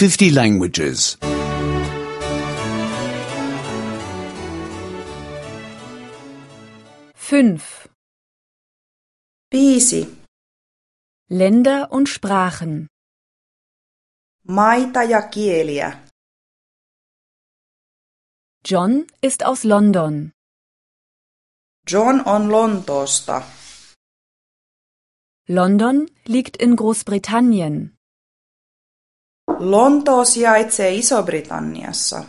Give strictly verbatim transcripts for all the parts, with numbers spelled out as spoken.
fifty languages. fünf. Viisi. Länder und Sprachen. Maita ja kieliä. John ist aus London. John on Lontoosta. London liegt in Großbritannien. Lontoo sijaitsee Iso-Britanniassa.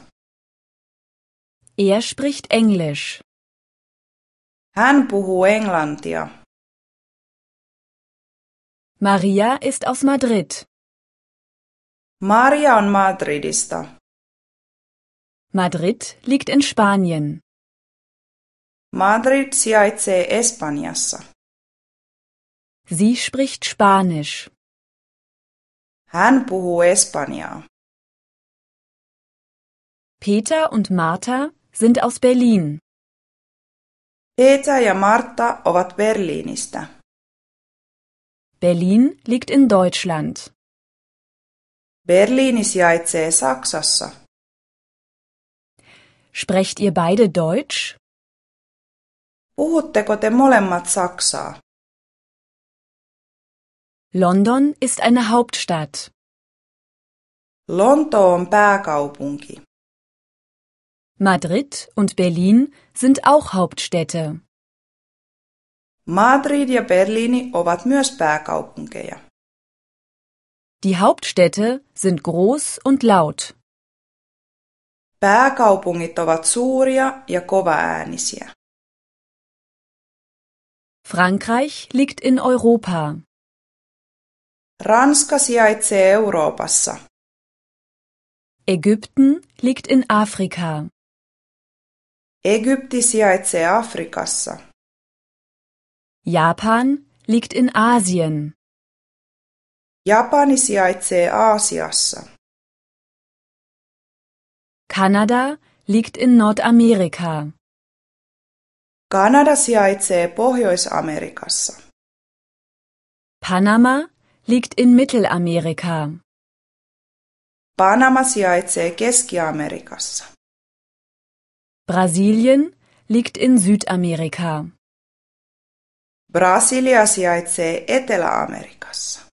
Er spricht Englisch. Hän puhuu englantia. Maria ist aus Madrid. Maria on Madridista. Madrid liegt in Spanien. Madrid sijaitsee Espanjassa. Sie spricht Spanisch. Hän puhuu espanjaa. Peter und Martha sind aus Berlin. Peter ja Martta ovat Berliinistä. Berlin liegt in Deutschland. Berliini sijaitsee Saksassa. Sprecht ihr beide Deutsch? Puhutteko te molemmat saksaa? London ist eine Hauptstadt. Lontoo on pääkaupunki. Madrid und Berlin sind auch Hauptstädte. Madrid ja Berliini ovat myös pääkaupunkeja. Die Hauptstädte sind groß und laut. Pääkaupungit ovat suuria ja kovaäänisiä. Frankreich liegt in Europa. Ranska sijaitsee Euroopassa. Ägypten liegt in Afrika. Egypti sijaitsee Afrikassa. Japan liegt in Asien. Japani sijaitsee Aasiassa. Kanada liegt in Nordamerika. Kanada sijaitsee Pohjois-Amerikassa. Panama liegt in Mittelamerika. Panama sijaitsee Keski-Amerikassa. Brasilien liegt in Südamerika. Brasilia sijaitsee Etelä-Amerikassa.